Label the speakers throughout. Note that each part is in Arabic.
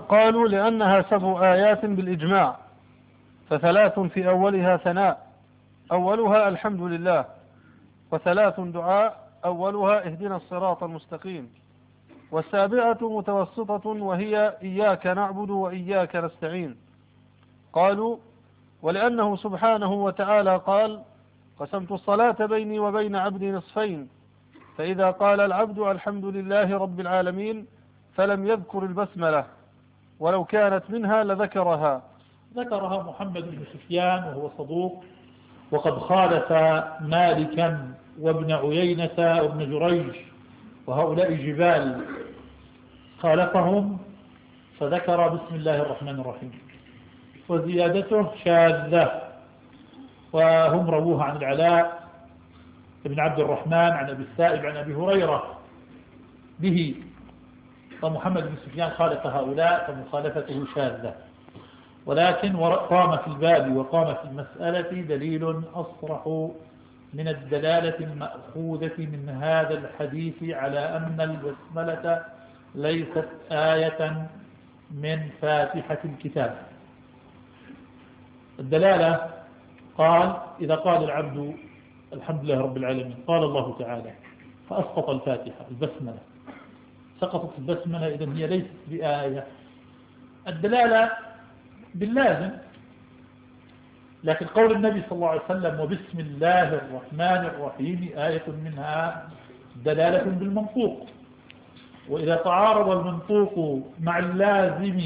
Speaker 1: قالوا لأنها 7 آيات بالإجماع، ف3 في أولها ثناء أولها الحمد لله، و3 دعاء أولها اهدنا الصراط المستقيم، والسابعة متوسطة وهي إياك نعبد وإياك نستعين. قالوا ولأنه سبحانه وتعالى قال قسمت الصلاة بيني وبين عبدي نصفين، فإذا قال العبد الحمد لله رب العالمين فلم يذكر البسملة ولو كانت منها لذكرها.
Speaker 2: ذكرها محمد بن سفيان وهو صدوق، وقد خالف مالكا وابن عيينة وابن جريج، وهؤلاء جبال خالفهم فذكر بسم الله الرحمن الرحيم، وزيادته شاذة، وهم رووها عن العلاء بن عبد الرحمن عن أبي السائب عن أبي هريرة به، ومحمد بن سفيان خالف هؤلاء فمخالفته شاذة. ولكن قام في الباب وقام في المسألة دليل أصرح من الدلالة المأخوذة من هذا الحديث على أن البسملة ليست آية من فاتحة الكتاب. الدلالة قال إذا قال العبد الحمد لله رب العالمين قال الله تعالى فأسقط الفاتحة البسملة، سقطت البسملة، إذن هي ليست بآية. الدلالة باللازم، لكن قول النبي صلى الله عليه وسلم وبسم الله الرحمن الرحيم آية منها دلالة بالمنطوق، وإذا تعارض المنطوق مع اللازم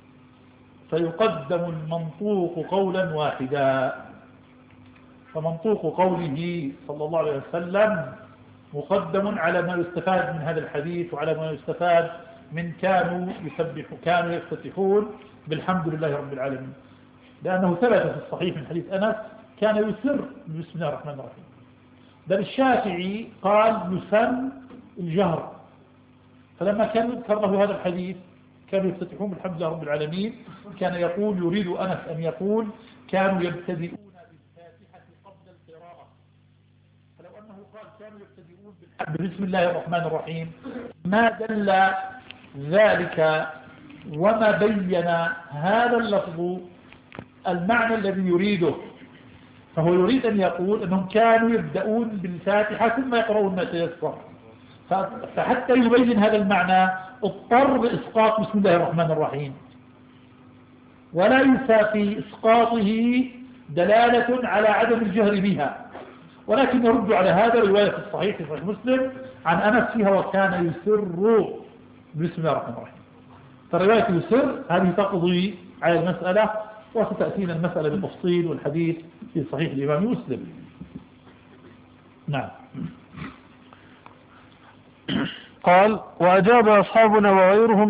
Speaker 2: فيقدم المنطوق قولا واحدا، فمنطوق قوله صلى الله عليه وسلم مقدم على ما يستفاد من هذا الحديث وعلى ما يستفاد من كانوا يفتتحون بالحمد لله رب العالمين، لأنه ثبت في الصحيح من حديث أنس كان يسر بسم الله الرحمن الرحيم. بل الشافعي قال يسن الجهر، فلما كان يذكر له هذا الحديث كانوا يفتتحون بالحمد لله رب العالمين، كان يقول يريد أنس أن يقول كانوا يبتدئون بالفاتحة قبل القراءة، فلو أنه قال كانوا يبتدئون بسم الله الرحمن الرحيم ما دل ذلك وما بين هذا اللفظ المعنى الذي يريده، فهو يريد أن يقول أنهم كانوا يبدأون بالفاتحة ثم يقرؤون ما تيسر، فحتى يبين هذا المعنى اضطر بإسقاط بسم الله الرحمن الرحيم، ولا ينسى في إسقاطه دلالة على عدم الجهر بها، ولكن يرد على هذا رواية الصحيح في صحيح مسلم عن أنس فيها وكان يسر بسم الله الرحمن الرحيم، فرواية يسر هذه تقضي على المسألة، وستأتينا المسألة بالتفصيل والحديث في صحيح الإمام مسلم. نعم.
Speaker 1: قال وأجاب أصحابنا وغيرهم